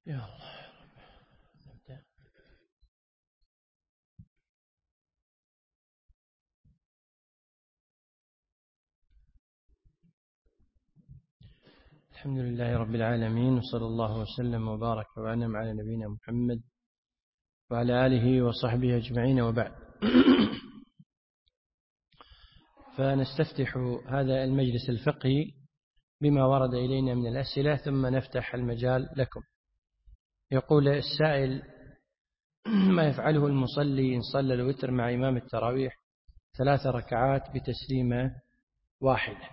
يا الله. نبدأ. الحمد لله رب العالمين، وصلى الله وسلم وبارك وأنعم على نبينا محمد وعلى آله وصحبه أجمعين، وبعد. فنستفتح هذا المجلس الفقهي بما ورد إلينا من الأسئلة، ثم نفتح المجال لكم. يقول السائل: ما يفعله المصلي إن صلى الوتر مع إمام التراويح 3 ركعات بتسليمة واحدة؟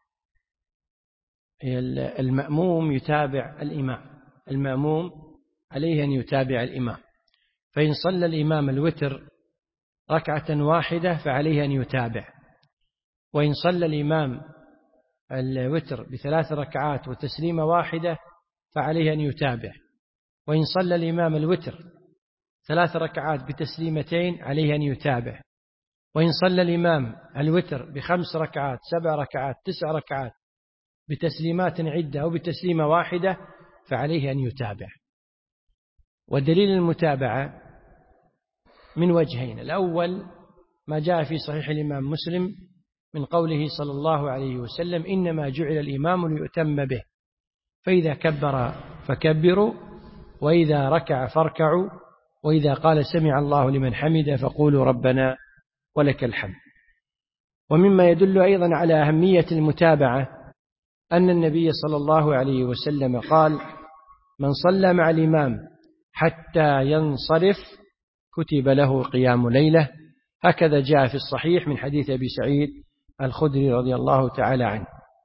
المأموم يتابع الإمام، المأموم عليه أن يتابع الإمام، فإن صلى الإمام الوتر ركعة واحدة فعليه أن يتابع، وإن صلى الإمام الوتر ب3 ركعات وتسليمة واحدة فعليه أن يتابع، وإن صلى الإمام الوتر 3 ركعات بتسليمتين عليه أن يتابع، وإن صلى الإمام الوتر ب5 ركعات 7 ركعات 9 ركعات بتسليمات عدة أو بتسليمة واحدة فعليه أن يتابع. ودليل المتابعة من وجهين: الأول ما جاء في صحيح الإمام مسلم من قوله صلى الله عليه وسلم: إنما جعل الإمام ليؤتم به، فإذا كبر فكبروا، وإذا ركع فاركعوا، وإذا قال سمع الله لمن حمده فقولوا ربنا ولك الحمد. ومما يدل أيضا على أهمية المتابعة أن النبي صلى الله عليه وسلم قال: من صلى مع الإمام حتى ينصرف كتب له قيام ليلة. هكذا جاء في الصحيح من حديث أبي سعيد الخدري رضي الله تعالى عنه.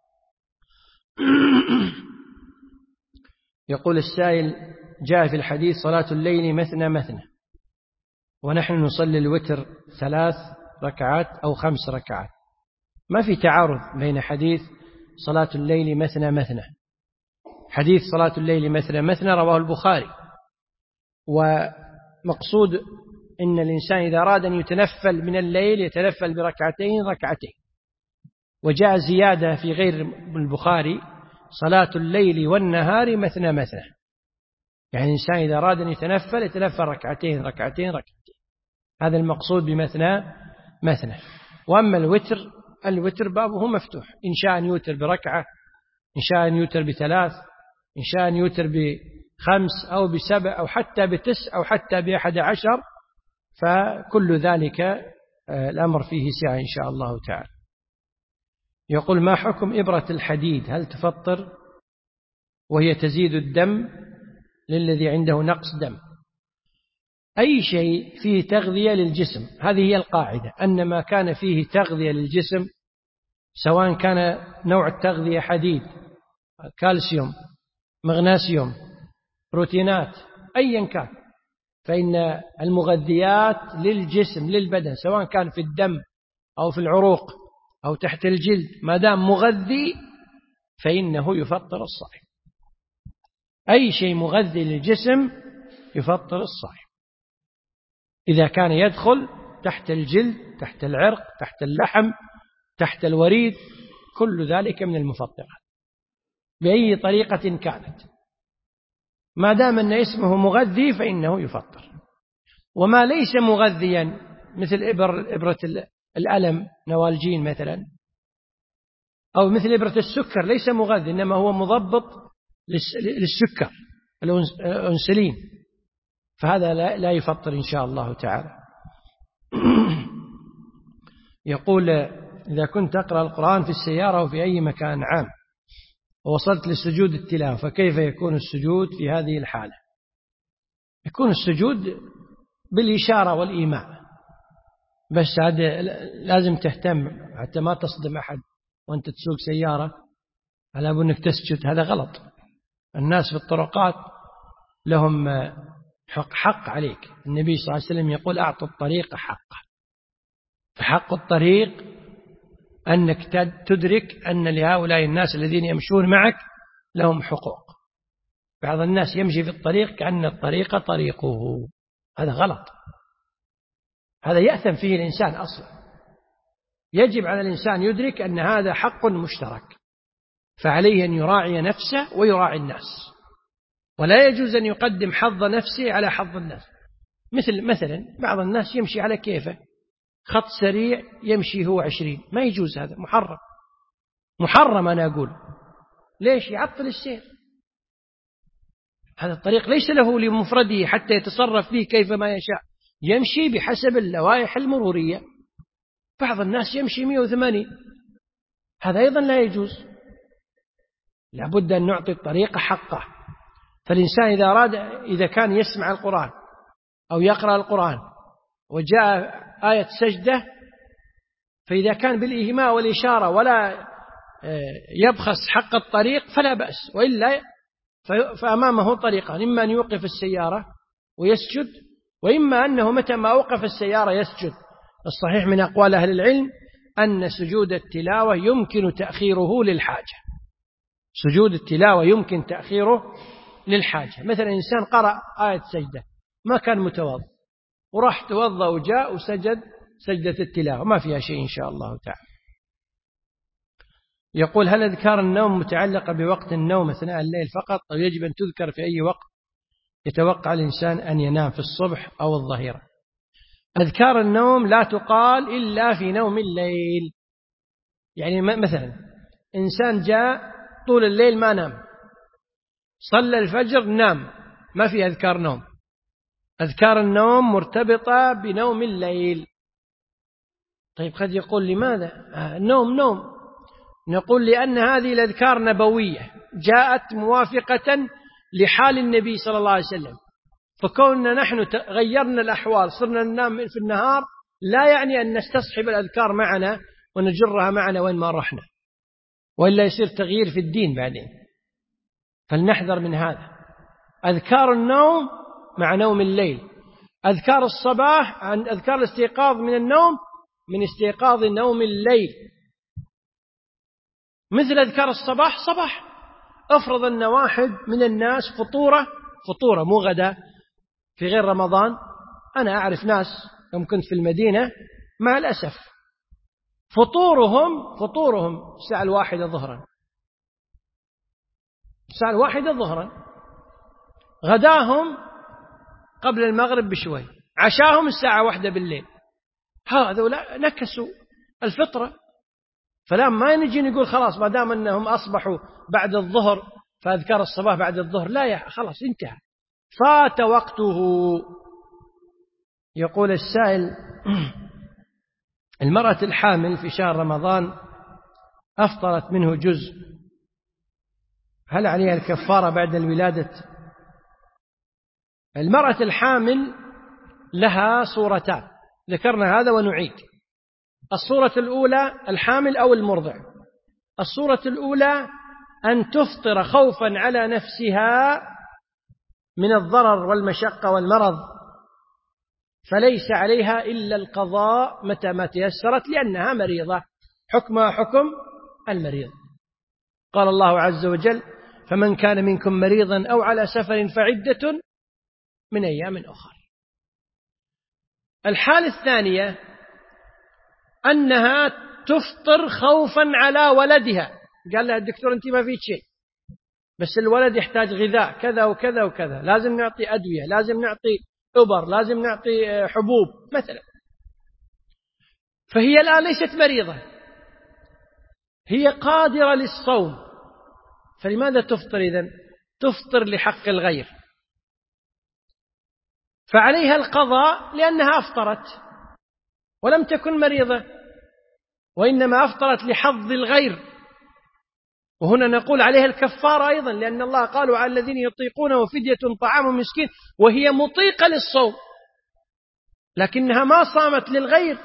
يقول السائل: جاء في الحديث صلاة الليل مثنى مثنى، ونحن نصلي الوتر 3 ركعات أو 5 ركعات، ما في تعارض بين حديث صلاة الليل مثنى مثنى. حديث صلاة الليل مثنى مثنى رواه البخاري، ومقصود إن الإنسان إذا أراد أن يتنفل من الليل يتنفل بركعتين ركعتين. وجاء زيادة في غير البخاري: صلاة الليل والنهار مثنى مثنى، يعني الإنسان إذا أراد أن يتنفل ركعتين ركعتين ركعتين. هذا المقصود بمثنى مثنى. وأما الوتر بابه مفتوح، إن شاء أن يوتر بركعة، إن شاء أن يوتر ب3، إن شاء أن يوتر ب5 أو ب7 أو حتى ب9 أو حتى ب11، فكل ذلك الأمر فيه سعة إن شاء الله تعالى. يقول: ما حكم إبرة الحديد؟ هل تفطر وهي تزيد الدم للذي عنده نقص دم؟ أي شيء فيه تغذية للجسم، هذه هي القاعدة، أن ما كان فيه تغذية للجسم، سواء كان نوع التغذية حديد، كالسيوم، مغنيسيوم، بروتينات، أيا كان، فإن المغذيات للجسم للبدن سواء كان في الدم أو في العروق أو تحت الجلد، ما دام مغذي فإنه يفطر الصائم. أي شيء مغذي للجسم يفطر الصائم إذا كان يدخل تحت الجلد، تحت العرق، تحت اللحم، تحت الوريد، كل ذلك من المفطرات بأي طريقة كانت، ما دام أن اسمه مغذي فإنه يفطر. وما ليس مغذيا مثل إبرة الألم نوالجين مثلا، أو مثل إبرة السكر، ليس مغذي إنما هو مضبط للسكر، الأنسولين، فهذا لا يفطر إن شاء الله تعالى. يقول: إذا كنت أقرأ القرآن في السيارة أو في أي مكان عام ووصلت للسجود التلاوة، فكيف يكون السجود في هذه الحالة؟ يكون السجود بالإشارة والإيماء، بس هذا لازم تهتم حتى ما تصدم أحد وأنت تسوق سيارة على أنك تسجد، هذا غلط. الناس في الطرقات لهم حق عليك، النبي صلى الله عليه وسلم يقول: أعطوا الطريق حقه. فحق الطريق أنك تدرك أن لهؤلاء الناس الذين يمشون معك لهم حقوق. بعض الناس يمشي في الطريق كأن الطريق طريقه، هذا غلط، هذا يأثم فيه الإنسان أصلا. يجب على الإنسان يدرك أن هذا حق مشترك، فعليه أن يراعي نفسه ويراعي الناس. ولا يجوز أن يقدم حظ نفسه على حظ الناس. مثلا بعض الناس يمشي على كيفه، خط سريع يمشي هو 20، ما يجوز، هذا محرم، محرم. أنا أقول ليش؟ يعطل السير. هذا الطريق ليس له لمفرده حتى يتصرف فيه كيفما يشاء، يمشي بحسب اللوائح المرورية. بعض الناس يمشي 180، هذا أيضا لا يجوز. لابد أن نعطي الطريق حقه. فالإنسان إذا أراد، إذا كان يسمع القرآن أو يقرأ القرآن وجاء آية سجدة، فإذا كان بالإيماء والإشارة ولا يبخس حق الطريق فلا بأس، وإلا فأمامه طريقان: إما أن يوقف السيارة ويسجد، وإما أنه متى ما أوقف السيارة يسجد. الصحيح من أقوال أهل العلم أن سجود التلاوة يمكن تأخيره للحاجة. سجود التلاوة يمكن تأخيره للحاجة. مثلا إنسان قرأ آية سجدة ما كان متوضأ، وراح توضأ وجاء وسجد سجدة التلاوة، ما فيها شيء إن شاء الله تعالى. يقول: هل أذكار النوم متعلقة بوقت النوم أثناء الليل فقط، أو يجب أن تذكر في أي وقت يتوقع الإنسان أن ينام، في الصبح أو الظهيرة؟ أذكار النوم لا تقال إلا في نوم الليل. يعني مثلا إنسان جاء طول الليل ما نام، صلى الفجر نام، ما في أذكار نوم. أذكار النوم مرتبطة بنوم الليل. طيب قد يقول: لماذا نوم؟ نقول: لأن هذه الأذكار نبوية جاءت موافقة لحال النبي صلى الله عليه وسلم، فكوننا نحن غيرنا الأحوال صرنا ننام في النهار لا يعني أن نستصحب الأذكار معنا ونجرها معنا وين ما رحنا، وإلا يصير تغيير في الدين بعدين. فلنحذر من هذا. أذكار النوم مع نوم الليل. أذكار الصباح عن أذكار الاستيقاظ من النوم من استيقاظ نوم الليل. مثل أذكار الصباح صباح. أفرض أن واحد من الناس فطورة مو غدا في غير رمضان. أنا أعرف ناس يوم كنت في المدينة مع الأسف فطورهم الساعة 1 ظهرا، الساعة 1 ظهرا، غداهم قبل المغرب بشوي، عشاهم الساعة 1 بالليل. هذا نكسوا الفطرة. فلا ما نجي نقول خلاص ما دام أنهم أصبحوا بعد الظهر فأذكار الصباح بعد الظهر، لا يا خلاص انتهى، فات وقته. يقول السائل: المرأة الحامل في شهر رمضان أفطرت منه جزء، هل عليها الكفارة بعد الولادة؟ المرأة الحامل لها صورتان، ذكرنا هذا ونعيد. الصورة الأولى الحامل أو المرضع. الصورة الأولى أن تفطر خوفا على نفسها من الضرر والمشقة والمرض، فليس عليها إلا القضاء متى ما تيسرت، لأنها مريضة، حكمها حكم المريض. قال الله عز وجل: فمن كان منكم مريضا أو على سفر فعدة من أيام أخر. الحالة الثانية أنها تفطر خوفا على ولدها، قال لها الدكتور أنت ما فيك شيء، بس الولد يحتاج غذاء كذا وكذا وكذا، لازم نعطي أدوية، لازم نعطي إبر، لازم نعطي حبوب مثلا. فهي الآن ليست مريضة، هي قادرة للصوم، فلماذا تفطر إذن؟ تفطر لحق الغير، فعليها القضاء لأنها أفطرت ولم تكن مريضة، وإنما أفطرت لحظ الغير. وهنا نقول عليها الكفارة أيضا، لأن الله قالوا على الذين يطيقونه فدية طعام مسكين، وهي مطيقة للصوم لكنها ما صامت للغير،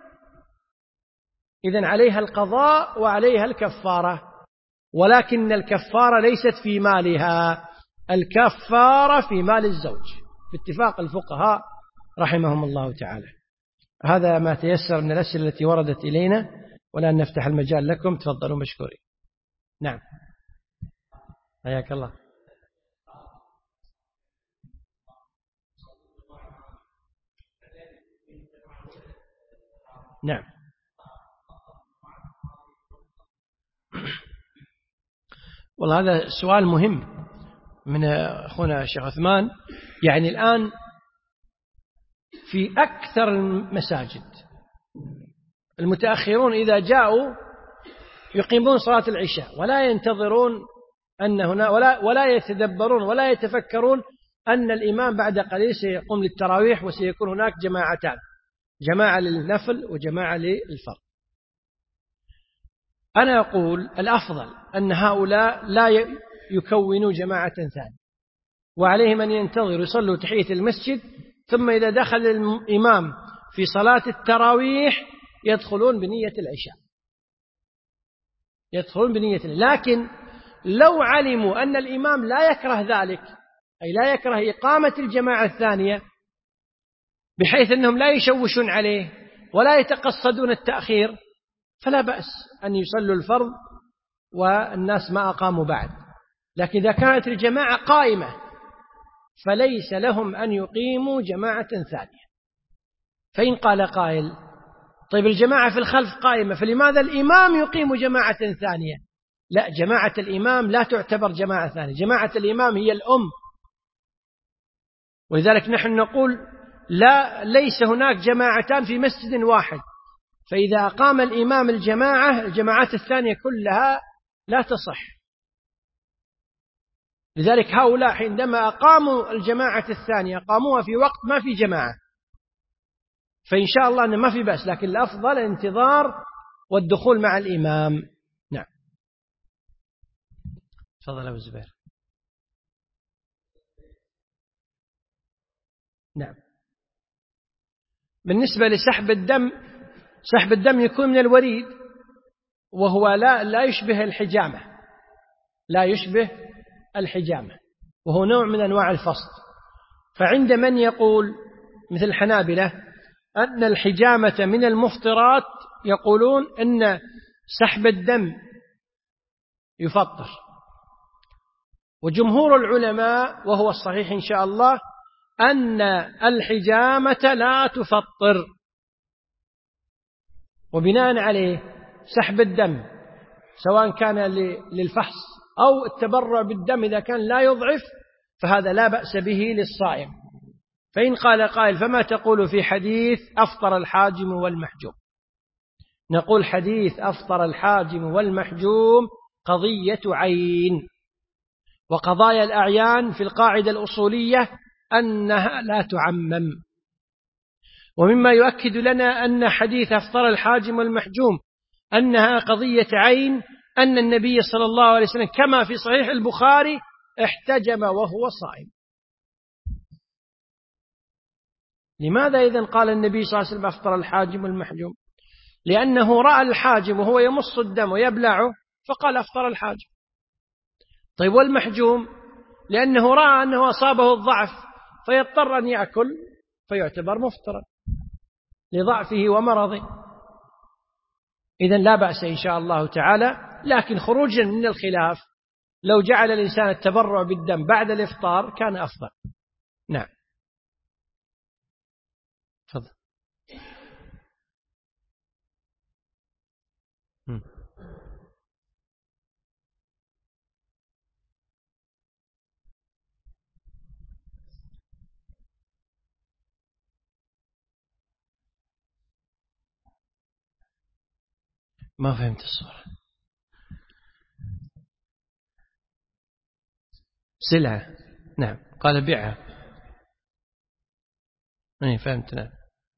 إذن عليها القضاء وعليها الكفارة، ولكن الكفارة ليست في مالها، الكفارة في مال الزوج باتفاق الفقهاء رحمهم الله تعالى. هذا ما تيسر من الأسئلة التي وردت إلينا، ولا نفتح المجال لكم، تفضلوا مشكورين. نعم، حياك الله. نعم، والله هذا سؤال مهم من أخونا الشيخ عثمان، يعني الآن في أكثر المساجد المتأخرون إذا جاءوا يقيمون صلاة العشاء ولا ينتظرون أن هنا ولا يتدبرون ولا يتفكرون أن الإمام بعد قليل سيقوم للتراويح وسيكون هناك جماعتان، جماعة للنفل وجماعة للفرض. أنا أقول الأفضل أن هؤلاء لا يكونوا جماعة ثانية، وعليهم أن ينتظروا يصلوا تحية المسجد، ثم إذا دخل الإمام في صلاة التراويح يدخلون بنية العشاء، يدخلون بنية. لكن لو علموا أن الإمام لا يكره ذلك، أي لا يكره إقامة الجماعة الثانية بحيث أنهم لا يشوشون عليه ولا يتقصدون التأخير، فلا بأس أن يصلوا الفرض والناس ما أقاموا بعد. لكن إذا كانت الجماعة قائمة فليس لهم أن يقيموا جماعة ثانية. فإن قال قائل طيب الجماعة في الخلف قائمة، فلماذا الإمام يقيم جماعة ثانية؟ لا، جماعة الإمام لا تعتبر جماعة ثانية، جماعة الإمام هي الأم. ولذلك نحن نقول ليس هناك جماعتان في مسجد واحد، فإذا أقام الإمام الجماعات الثانية كلها لا تصح. لذلك هؤلاء عندما أقاموا الجماعة الثانية أقاموها في وقت ما في جماعة، فإن شاء الله أنه ما في بأس، لكن الأفضل الانتظار والدخول مع الإمام. نعم. تفضل أبو الزبير. نعم. بالنسبة لسحب الدم، سحب الدم يكون من الوريد، وهو لا يشبه الحجامة، لا يشبه الحجامة، وهو نوع من أنواع الفصل. فعند من يقول مثل الحنابلة أن الحجامة من المفطرات، يقولون أن سحب الدم يفطر. وجمهور العلماء وهو الصحيح إن شاء الله أن الحجامة لا تفطر، وبناء عليه سحب الدم سواء كان للفحص أو التبرع بالدم إذا كان لا يضعف فهذا لا بأس به للصائم. فإن قال قائل فما تقول في حديث أفطر الحاجم والمحجوم؟ نقول حديث أفطر الحاجم والمحجوم قضية عين، وقضايا الأعيان في القاعدة الأصولية أنها لا تعمم. ومما يؤكد لنا أن حديث أفطر الحاجم والمحجوم أنها قضية عين أن النبي صلى الله عليه وسلم كما في صحيح البخاري احتجم وهو صائم. لماذا إذن قال النبي صلى الله عليه وسلم أفطر الحاجم والمحجوم؟ لأنه رأى الحاجم وهو يمص الدم ويبلعه فقال أفطر الحاجم. طيب والمحجوم؟ لأنه رأى أنه أصابه الضعف فيضطر أن يأكل فيعتبر مفطرا لضعفه ومرضه. إذن لا بأس إن شاء الله تعالى، لكن خروجا من الخلاف لو جعل الإنسان التبرع بالدم بعد الإفطار كان أفضل. نعم. تفضل. ما فهمت الصورة. سلعة. نعم. قال بيعها. فهمت. نعم.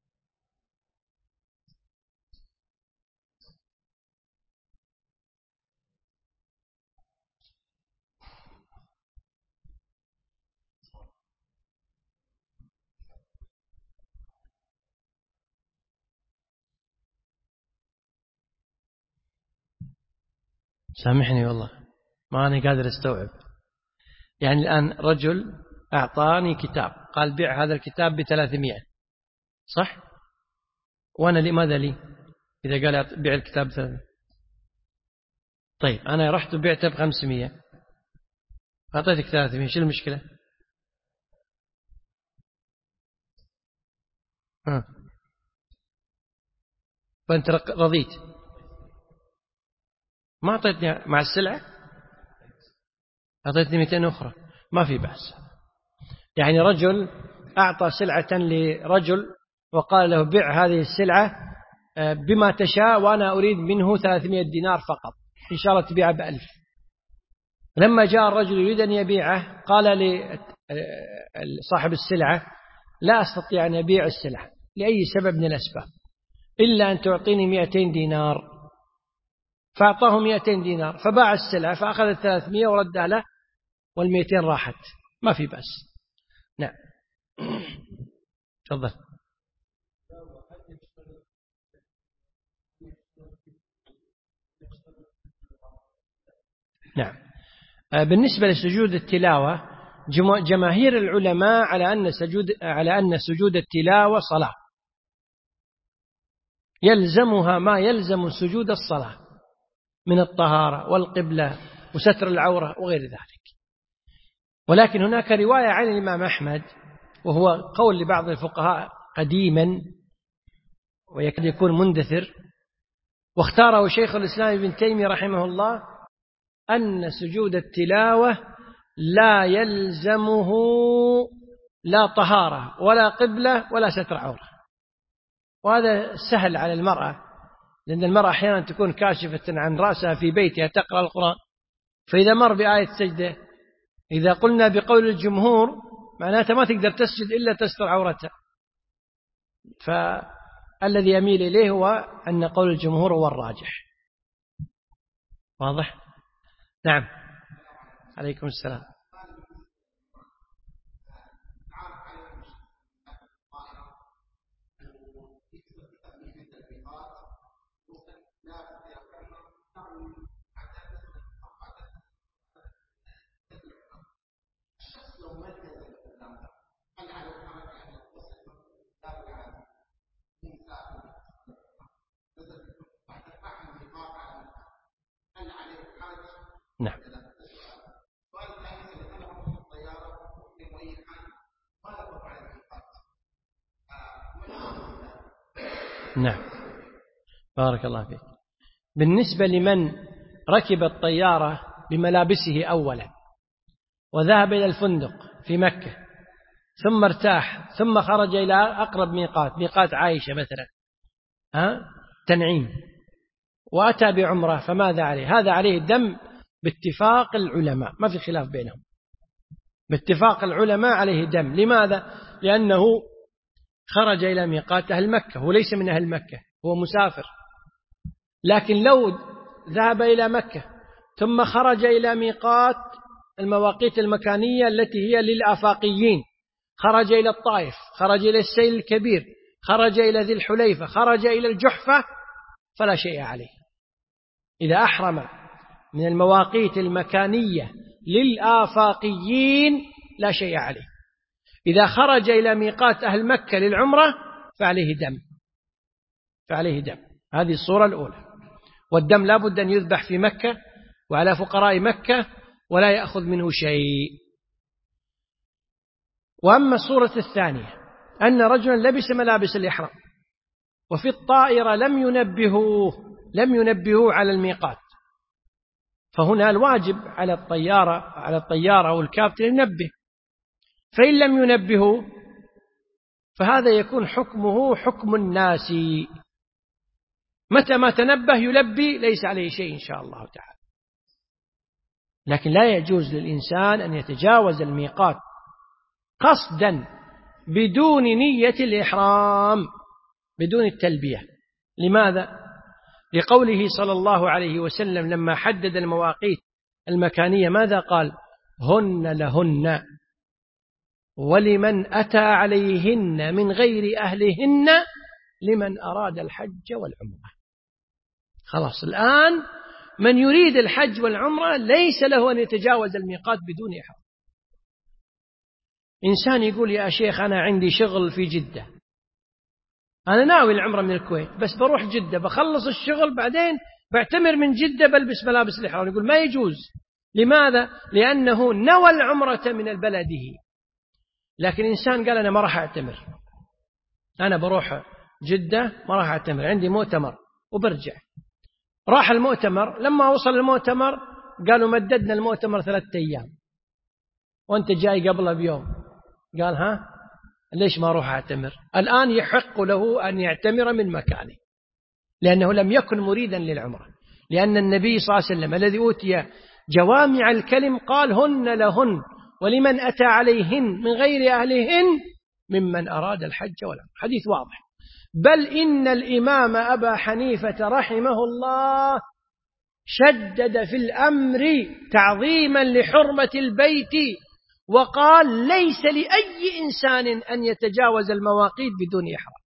سامحني والله ما أنا قادر أستوعب. يعني الآن رجل أعطاني كتاب قال بيع هذا الكتاب ب300، صح؟ وأنا لماذا لي إذا قال بيع الكتاب ب300؟ طيب أنا رحت وبيعته ب500 أعطيتك 300، شو المشكلة؟ فأنت رضيت، ما أعطيتني مع السلعة، أعطيتني 200 أخرى. ما في بأس. يعني رجل أعطى سلعة لرجل وقال له بيع هذه السلعة بما تشاء وأنا أريد منه 300 دينار فقط، إن شاء الله تبيعه ب1000. لما جاء الرجل يريد أن يبيعه قال لصاحب السلعة لا أستطيع أن أبيع السلعة لأي سبب من الأسباب إلا أن تعطيني 200 دينار. فأعطاه 200 دينار فباع السلعة فأخذ 300 وردها له وال200 راحت، ما في بأس. نعم. تفضل. نعم. بالنسبة لسجود التلاوة جماهير العلماء على أن سجود التلاوة صلاة يلزمها ما يلزم سجود الصلاة من الطهارة والقبلة وستر العورة وغير ذلك. ولكن هناك رواية عن الإمام أحمد وهو قول لبعض الفقهاء قديما ويكاد يكون مندثر، واختاره شيخ الإسلام ابن تيمية رحمه الله، أن سجود التلاوة لا يلزمه لا طهارة ولا قبلة ولا ستر عورة. وهذا سهل على المرأة، لأن المرأة أحيانا تكون كاشفة عن رأسها في بيتها تقرأ القرآن، فإذا مر بآية سجدة إذا قلنا بقول الجمهور معناته ما تقدر تسجد إلا تستر عورتها، فالذي يميل إليه هو أن قول الجمهور هو الراجح. واضح؟ نعم. عليكم السلام. نعم. نعم. بارك الله فيك. بالنسبة لمن ركب الطيارة بملابسه أولا وذهب إلى الفندق في مكة ثم ارتاح ثم خرج إلى أقرب ميقات عائشة مثلا تنعيم وأتى بعمرة، فماذا عليه؟ هذا عليه دم باتفاق العلماء، ما في خلاف بينهم، باتفاق العلماء عليه دم. لماذا؟ لأنه خرج إلى ميقات أهل مكة، هو ليس من أهل مكة، هو مسافر. لكن لو ذهب إلى مكة ثم خرج إلى ميقات المواقيت المكانية التي هي للآفاقيين، خرج إلى الطائف، خرج إلى السيل الكبير، خرج إلى ذي الحليفة، خرج إلى الجحفة، فلا شيء عليه. إذا أحرم من المواقيت المكانية للآفاقيين لا شيء عليه. إذا خرج إلى ميقات أهل مكة للعمرة فعليه دم. هذه الصورة الأولى. والدم لا بد أن يذبح في مكة وعلى فقراء مكة ولا يأخذ منه شيء. وأما الصورة الثانية أن رجلا لبس ملابس الإحرام وفي الطائرة لم ينبهوه على الميقات، فهنا الواجب على الطيارة أو الكابتن ينبه. فإن لم ينبهوا فهذا يكون حكمه حكم الناس، متى ما تنبه يلبي ليس عليه شيء إن شاء الله تعالى. لكن لا يجوز للإنسان أن يتجاوز الميقات قصدا بدون نية الإحرام، بدون التلبية. لماذا؟ لقوله صلى الله عليه وسلم لما حدد المواقيت المكانية ماذا قال؟ هن لهن ولمن أتى عليهن من غير أهلهن لمن أراد الحج والعمرة. خلاص الآن من يريد الحج والعمرة ليس له أن يتجاوز الميقات بدون إحرام. إنسان يقول يا شيخ أنا عندي شغل في جدة، أنا ناوي العمرة من الكويت بس بروح جدة بخلص الشغل بعدين بعتمر من جدة بلبس ملابس الإحرام. يقول ما يجوز. لماذا؟ لأنه نوى العمرة من بلده. لكن إنسان قال أنا ما راح أعتمر، أنا بروح جدة ما راح أعتمر، عندي مؤتمر وبرجع. راح المؤتمر، لما وصل المؤتمر قالوا مددنا المؤتمر 3 أيام، وأنت جاي قبله بيوم، قال ها ليش ما أروح أعتمر؟ الآن يحق له أن يعتمر من مكانه، لأنه لم يكن مريدا للعمرة، لأن النبي صلى الله عليه وسلم الذي أوتي جوامع الكلم قال هن لهن ولمن أتى عليهن من غير أهلهن ممن أراد الحج والعمرة. حديث واضح. بل إن الإمام أبا حنيفة رحمه الله شدد في الأمر تعظيما لحرمة البيت، وقال ليس لأي إنسان أن يتجاوز المواقيت بدون إحرام.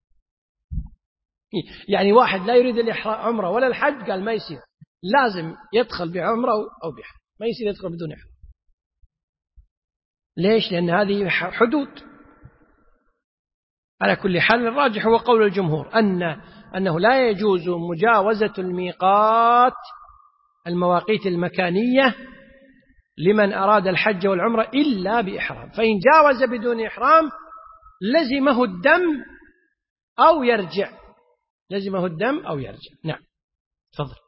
يعني واحد لا يريد العمرة ولا الحج قال ما يصير، لازم يدخل بعمرة أو بحج، ما يصير يدخل بدون إحرام. ليش؟ لأن هذه حدود. على كل حال الراجح هو قول الجمهور أنه لا يجوز مجاوزة الميقات المواقيت المكانية لمن أراد الحج والعمرة إلا بإحرام، فإن جاوز بدون إحرام لزمه الدم أو يرجع، لزمه الدم أو يرجع. نعم تفضل.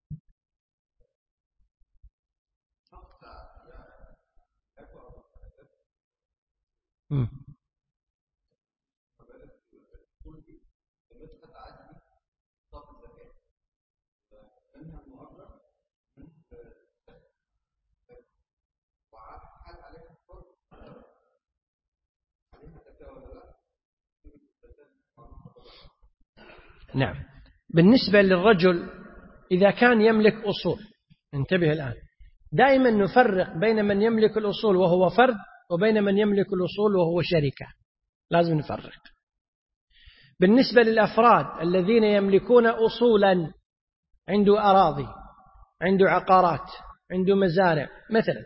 نعم. بالنسبة للرجل إذا كان يملك أصول، انتبه الآن، دائما نفرق بين من يملك الأصول وهو فرد وبين من يملك الأصول وهو شركة، لازم نفرق. بالنسبة للأفراد الذين يملكون أصولا، عنده أراضي، عنده عقارات، عنده مزارع مثلا،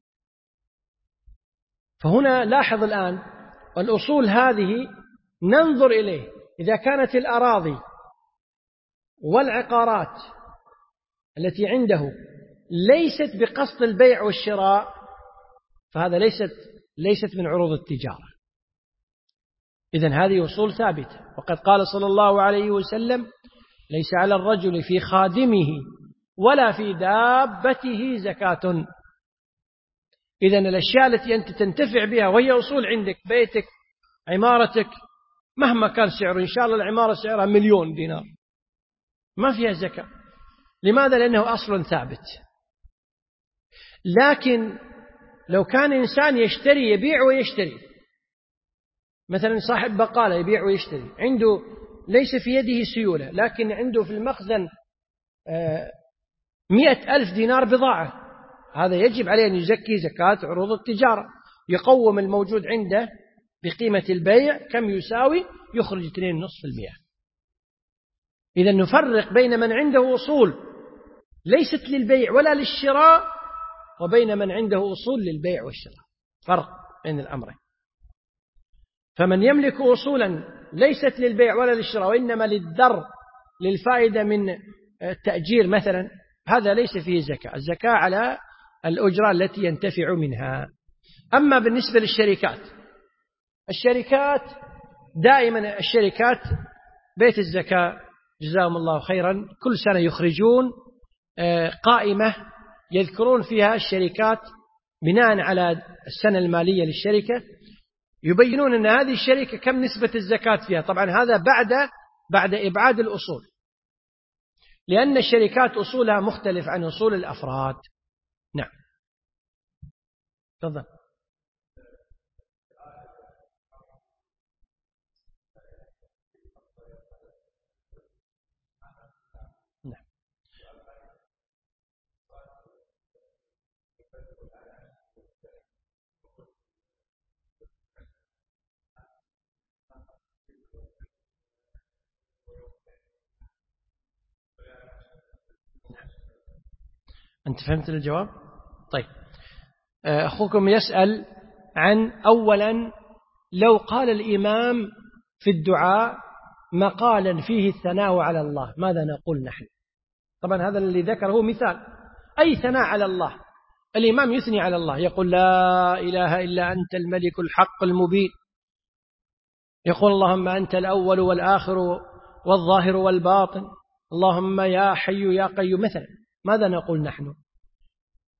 فهنا لاحظ الآن الأصول هذه ننظر إليه، إذا كانت الأراضي والعقارات التي عنده ليست بقصد البيع والشراء فهذا ليست من عروض التجارة، إذن هذه أصول ثابتة. وقد قال صلى الله عليه وسلم ليس على الرجل في خادمه ولا في دابته زكاة. إذن الأشياء التي أنت تنتفع بها وهي أصول عندك، بيتك، عمارتك، مهما كان سعره، إن شاء الله العمارة سعرها 1,000,000 دينار، ما فيها زكاة. لماذا؟ لأنه أصل ثابت. لكن لو كان إنسان يشتري، يبيع ويشتري، مثلا صاحب بقالة يبيع ويشتري، عنده ليس في يده سيولة لكن عنده في المخزن 100,000 دينار بضاعة، هذا يجب عليه أن يزكي زكاة عروض التجارة، يقوم الموجود عنده بقيمة البيع كم يساوي، يخرج 2.5%. إذا نفرق بين من عنده أصول ليست للبيع ولا للشراء وبين من عنده أصول للبيع والشراء، فرق بين الأمرين. فمن يملك أصولا ليست للبيع ولا للشراء وإنما للدر، للفائدة من التأجير مثلا، هذا ليس فيه زكاة، الزكاة على الأجرة التي ينتفع منها. أما بالنسبة للشركات، الشركات دائما الشركات بيت الزكاة جزاهم الله خيرا كل سنة يخرجون قائمة يذكرون فيها الشركات بناء على السنة المالية للشركة، يبينون أن هذه الشركة كم نسبة الزكاة فيها. طبعا هذا بعد إبعاد الأصول، لأن الشركات أصولها مختلف عن أصول الأفراد. نعم تفضل. نعم. أنت فهمت الجواب؟ طيب، أخوكم يسأل عن أولا لو قال الإمام في الدعاء مقالا فيه الثناء على الله ماذا نقول نحن؟ طبعا هذا اللي ذكره مثال، أي ثناء على الله، الإمام يثني على الله، يقول لا إله إلا أنت الملك الحق المبين، يقول اللهم أنت الأول والآخر والظاهر والباطن، اللهم يا حي يا قيوم مثلا، ماذا نقول نحن؟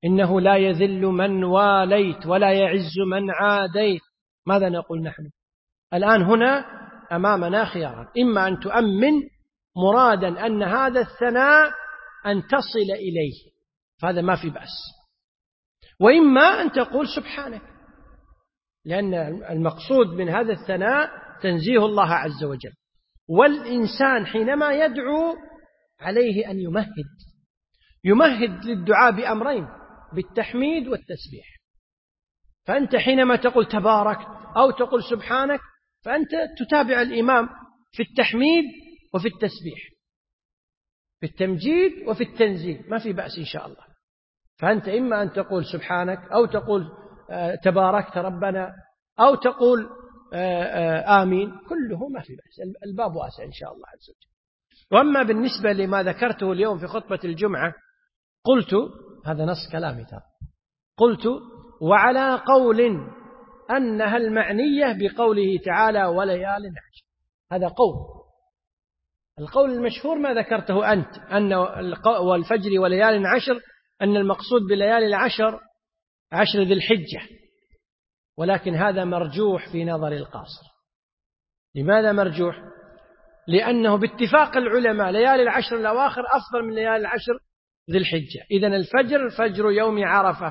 إنه لا يذل من واليت ولا يعز من عاديت. ماذا نقول نحن الآن هنا؟ أمامنا خيارا: إما أن تؤمن مرادا أن هذا الثناء أن تصل إليه، فهذا ما في بأس، وإما أن تقول سبحانك، لأن المقصود من هذا الثناء تنزيه الله عز وجل. والإنسان حينما يدعو عليه أن يمهد للدعاء بأمرين: بالتحميد والتسبيح. فأنت حينما تقول تبارك أو تقول سبحانك فأنت تتابع الإمام في التحميد وفي التسبيح، في التمجيد وفي التنزيه، ما في بأس إن شاء الله. فأنت إما أن تقول سبحانك أو تقول تباركت ربنا أو تقول آمين، كله ما في بأس، الباب واسع إن شاء الله عز وجل. وأما بالنسبة لما ذكرته اليوم في خطبة الجمعة، قلت هذا نص كلامي ترى، قلت وعلى قول أنها المعنية بقوله تعالى وليال عشر، هذا قول. القول المشهور ما ذكرته أنت، أن والفجر وليال عشر أن المقصود بليالي العشر 10 ذي الحجة، ولكن هذا مرجوح في نظر القاصر. لماذا مرجوح؟ لأنه باتفاق العلماء ليالي العشر الأواخر أفضل من ليالي العشر ذي الحجة. إذن الفجر فجر يوم عرفة،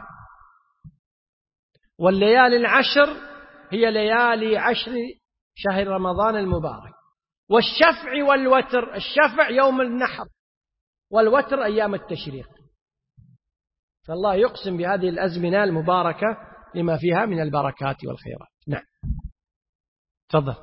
والليالي العشر هي ليالي عشر شهر رمضان المبارك. والشفع والوتر، الشفع يوم النحر والوتر أيام التشريق. فالله يقسم بهذه الأزمنة المباركة لما فيها من البركات والخيرات. نعم تفضل.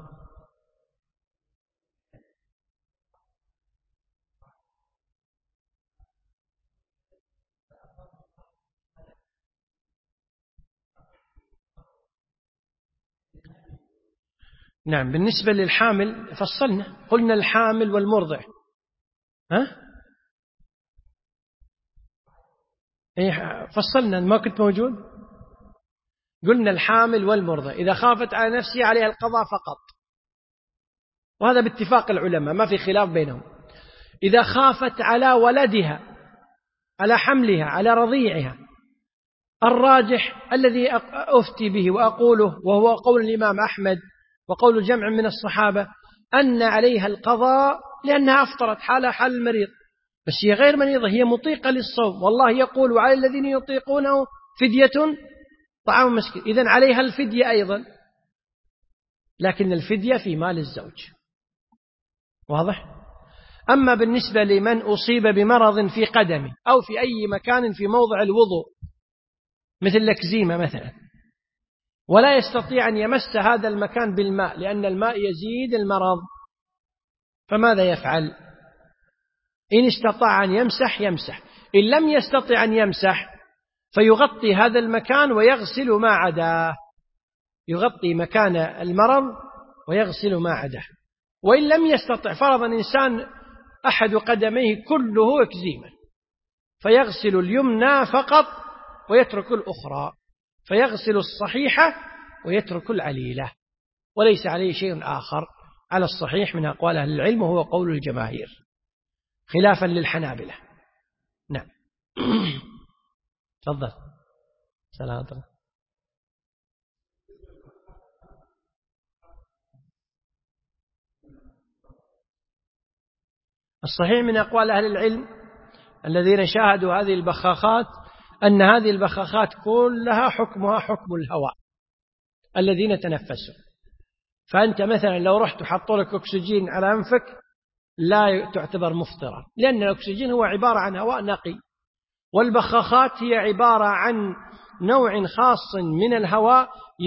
نعم، بالنسبة للحامل فصلنا، قلنا الحامل والمرضع. فصلنا، ما كنت موجود. قلنا الحامل والمرضع إذا خافت على نفسها عليها القضاء فقط، وهذا باتفاق العلماء ما في خلاف بينهم. إذا خافت على ولدها، على حملها، على رضيعها، الراجح الذي أفتي به وأقوله وهو قول الإمام أحمد وقول جمع من الصحابة أن عليها القضاء، لأنها أفطرت حالها حال المريض، بس هي غير مريضة، هي مطيقة للصوم، والله يقول وعلى الذين يطيقونه فدية طعام مسكين، إذن عليها الفدية أيضا، لكن الفدية في مال الزوج. واضح؟ أما بالنسبة لمن أصيب بمرض في قدمه أو في أي مكان في موضع الوضوء مثل الأكزيمة مثلا، ولا يستطيع أن يمس هذا المكان بالماء لأن الماء يزيد المرض، فماذا يفعل؟ إن استطاع أن يمسح يمسح، إن لم يستطع أن يمسح فيغطي هذا المكان ويغسل ما عداه، يغطي مكان المرض ويغسل ما عداه. وإن لم يستطع، فرض إنسان أحد قدميه كله أكزيما، فيغسل اليمنى فقط ويترك الأخرى، فيغسل الصحيحة ويترك العليلة، وليس عليه شيء آخر على الصحيح من أقوال أهل العلم، وهو قول الجماهير خلافا للحنابلة. نعم تفضل. سلام. الصحيح من أقوال أهل العلم الذين شاهدوا هذه البخاخات أن هذه البخاخات كلها حكمها حكم الهواء الذي نتنفسه. فأنت مثلا لو رحت وحطوا لك أكسجين على أنفك لا تعتبر مفطرا، لأن الأكسجين هو عبارة عن هواء نقي، والبخاخات هي عبارة عن نوع خاص من الهواء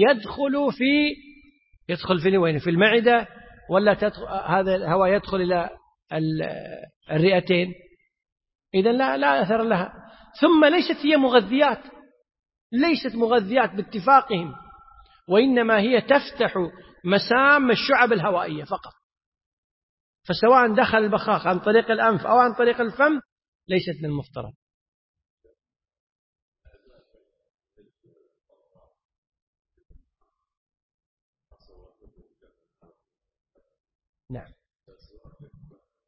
يدخل في وين؟ في المعدة، ولا هذا الهواء يدخل إلى الرئتين، إذن لا أثر لها. ثم ليست هي مغذيات، ليست مغذيات باتفاقهم، وإنما هي تفتح مسام الشعب الهوائية فقط، فسواء دخل البخاخ عن طريق الأنف أو عن طريق الفم ليست من المفترض. نعم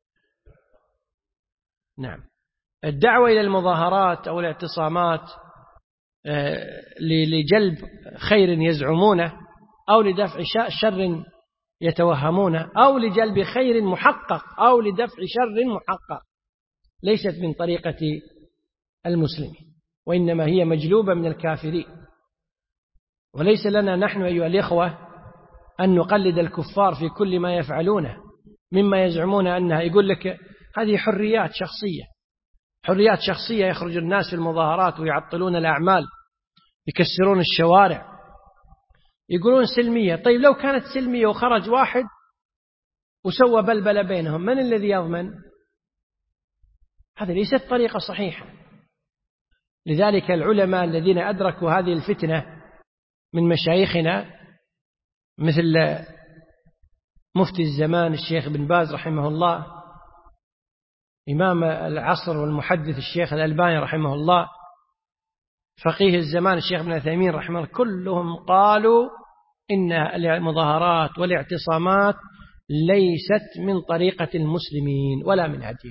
نعم. الدعوة إلى المظاهرات أو الاعتصامات لجلب خير يزعمونه، أو لدفع شر يتوهمونه، أو لجلب خير محقق أو لدفع شر محقق، ليست من طريقة المسلمين، وإنما هي مجلوبة من الكافرين. وليس لنا نحن أيها الإخوة أن نقلد الكفار في كل ما يفعلونه مما يزعمون أنها، يقول لك هذه حريات شخصية، حريات شخصية، يخرج الناس في المظاهرات ويعطلون الأعمال، يكسرون الشوارع، يقولون سلمية. طيب لو كانت سلمية وخرج واحد وسوى بلبلة بينهم، من الذي يضمن؟ هذه ليست طريقة صحيحة. لذلك العلماء الذين أدركوا هذه الفتنة من مشايخنا مثل مفتي الزمان الشيخ بن باز رحمه الله، إمام العصر والمحدث الشيخ الألباني رحمه الله، فقيه الزمان الشيخ ابن عثيمين رحمه الله، كلهم قالوا إن المظاهرات والاعتصامات ليست من طريقة المسلمين ولا من هديهم.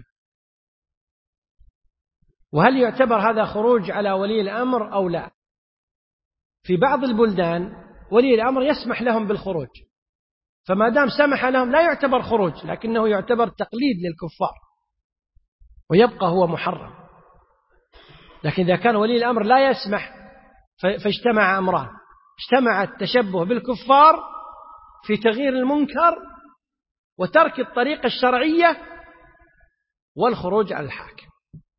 وهل يعتبر هذا خروج على ولي الأمر أو لا؟ في بعض البلدان ولي الأمر يسمح لهم بالخروج، فما دام سمح لهم لا يعتبر خروج، لكنه يعتبر تقليد للكفار ويبقى هو محرم. لكن إذا كان ولي الأمر لا يسمح فاجتمع أمران: اجتمع التشبه بالكفار في تغيير المنكر وترك الطريقة الشرعية والخروج على الحاكم.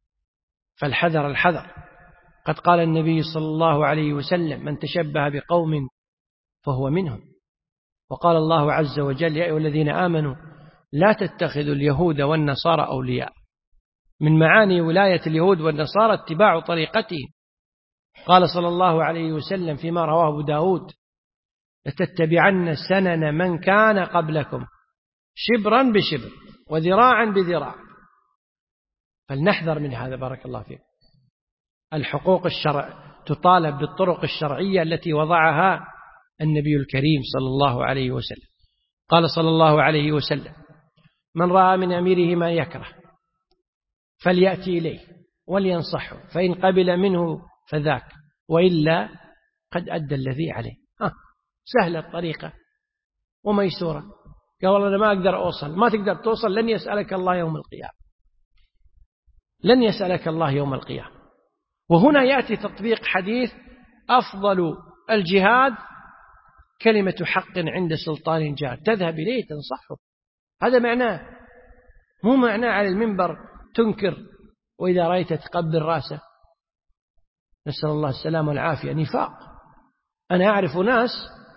فالحذر الحذر. قد قال النبي صلى الله عليه وسلم: من تشبه بقوم فهو منهم. وقال الله عز وجل: يا أيها الذين آمنوا لا تتخذوا اليهود والنصارى أولياء. من معاني ولاية اليهود والنصارى اتباع طريقتهم. قال صلى الله عليه وسلم فيما رواه أبو داود: لتتبعن سنن من كان قبلكم شبرا بشبر وذراعا بذراع. فلنحذر من هذا. بارك الله فيك. الحقوق الشرع تطالب بالطرق الشرعية التي وضعها النبي الكريم صلى الله عليه وسلم. قال صلى الله عليه وسلم: من رأى من أميره ما يكره فليأتي إليه ولينصحه، فإن قبل منه فذاك، وإلا قد أدى الذي عليه. سهلة الطريقة وميسورة. قال والله أنا ما أقدر أوصل. ما تقدر توصل، لن يسألك الله يوم القيامة، لن يسألك الله يوم القيامة. وهنا يأتي تطبيق حديث: أفضل الجهاد كلمة حق عند سلطان جار، تذهب إليه تنصحه. هذا معناه، مو معناه على المنبر تنكر وإذا رأيت تقبل رأسه. نسأل الله السلامة والعافية. نفاق. أنا أعرف ناس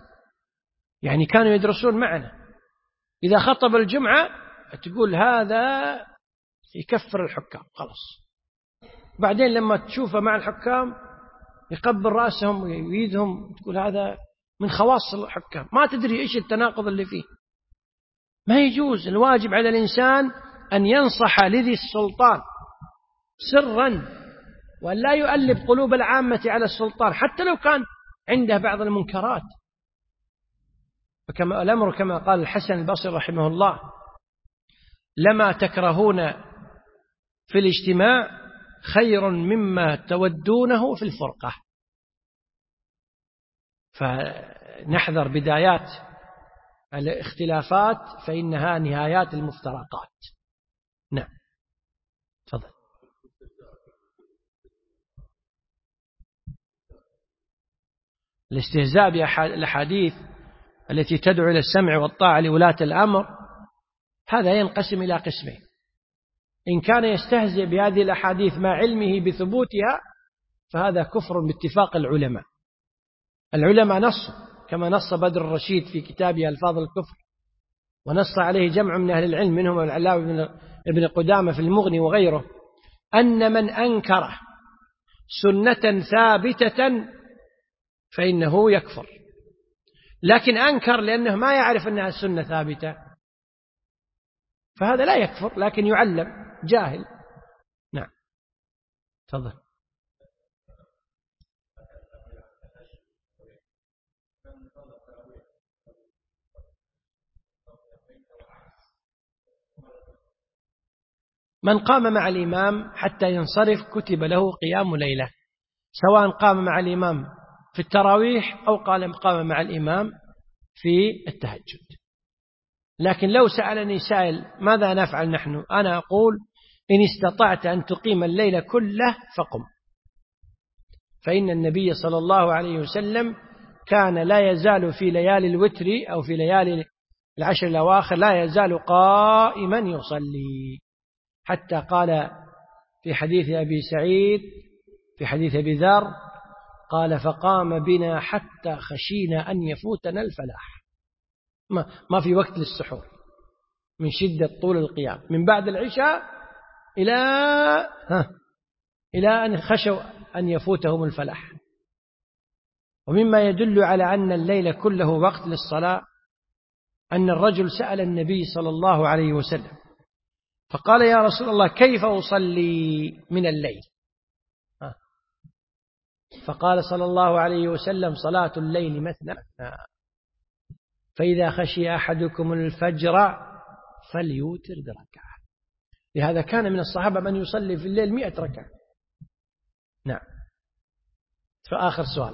يعني كانوا يدرسون معنا، إذا خطب الجمعة تقول هذا يكفر الحكام خلاص، بعدين لما تشوفه مع الحكام يقبل رأسهم ويدهم، تقول هذا من خواص الحكام. ما تدري إيش التناقض اللي فيه. ما يجوز. الواجب على الإنسان أن ينصح لذي السلطان سرا، وأن لا يؤلب قلوب العامة على السلطان حتى لو كان عنده بعض المنكرات. فكما الأمر كما قال الحسن البصري رحمه الله: لما تكرهون في الاجتماع خير مما تودونه في الفرقة. فنحذر بدايات الاختلافات فإنها نهايات المفترقات. نعم تفضل. الاستهزاء بالأحاديث التي تدعو إلى السمع والطاعة لولاة الأمر هذا ينقسم إلى قسمين: إن كان يستهزئ بهذه الأحاديث مع علمه بثبوتها فهذا كفر باتفاق العلماء. العلماء نص كما نص بدر الرشيد في كتابه ألفاظ الكفر، ونص عليه جمع من أهل العلم منهم العلاوي ابن قدامة في المغني وغيره، أن من أنكر سنة ثابتة فإنه يكفر. لكن أنكر لأنه ما يعرف أنها السنة ثابتة فهذا لا يكفر، لكن يعلم جاهل. نعم تفضل. من قام مع الإمام حتى ينصرف كتب له قيام ليلة. سواء قام مع الإمام في التراويح أو قام مع الإمام في التهجد. لكن لو سألني سائل ماذا نفعل نحن، أنا أقول إن استطعت أن تقيم الليل كله فقم، فإن النبي صلى الله عليه وسلم كان لا يزال في ليالي الوتر أو في ليالي العشر الأواخر لا يزال قائما يصلي، حتى قال في حديث أبي سعيد في حديث أبي ذر قال فقام بنا حتى خشينا أن يفوتنا الفلاح، ما في وقت للسحور من شدة طول القيام من بعد العشاء إلى أن خشوا أن يفوتهم الفلاح. ومما يدل على أن الليل كله وقت للصلاة أن الرجل سأل النبي صلى الله عليه وسلم فقال يا رسول الله كيف أصلي من الليل؟ فقال صلى الله عليه وسلم صلاة الليل مثنى فإذا خشي أحدكم الفجر فليوتر بركعة. لهذا كان من الصحابة من يصلي في الليل 100 ركعة. نعم. فآخر سؤال.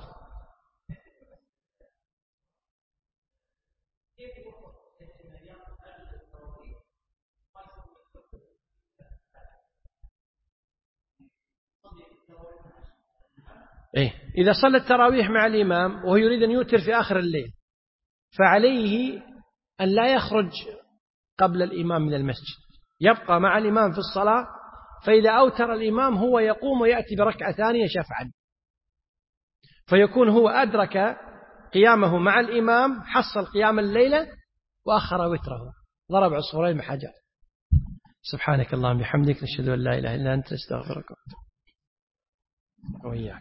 إذا صلى التراويح مع الإمام وهو يريد أن يوتر في آخر الليل فعليه أن لا يخرج قبل الإمام من المسجد، يبقى مع الإمام في الصلاة، فإذا أوتر الإمام هو يقوم ويأتي بركعة ثانية شفعا، فيكون هو أدرك قيامه مع الإمام، حصل قيام الليلة وأخر وتره، ضرب عصفورين بحجر. سبحانك اللهم بحمدك نشهد أن لا إله إلا أنت نستغفرك وإياك.